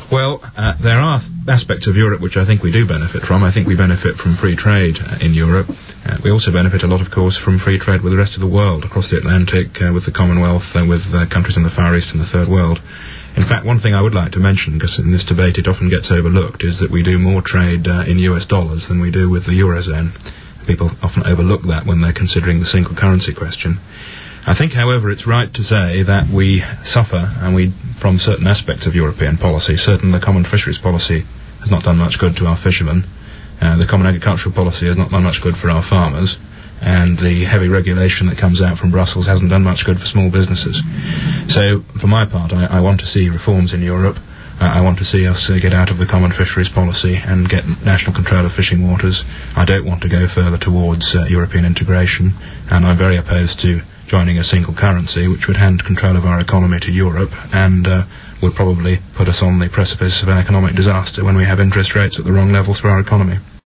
Well, there are aspects of Europe which I think we do benefit from. I think we benefit from free trade in Europe. We also benefit a lot, of course, from free trade with the rest of the world, across the Atlantic, with the Commonwealth, with countries in the Far East and the Third World. In fact, one thing I would like to mention, because in this debate it often gets overlooked, is that we do more trade in US dollars than we do with the Eurozone. People often overlook that when they're considering the single currency question. I think, however, it's right to say that we suffer from certain aspects of European policy. Certainly the common fisheries policy has not done much good to our fishermen. The common agricultural policy has not done much good for our farmers. And the heavy regulation that comes out from Brussels hasn't done much good for small businesses. So, for my part, I want to see reforms in Europe. I want to see us get out of the common fisheries policy and get national control of fishing waters. I don't want to go further towards European integration, and I'm very opposed to joining a single currency, which would hand control of our economy to Europe and would probably put us on the precipice of an economic disaster when we have interest rates at the wrong levels for our economy.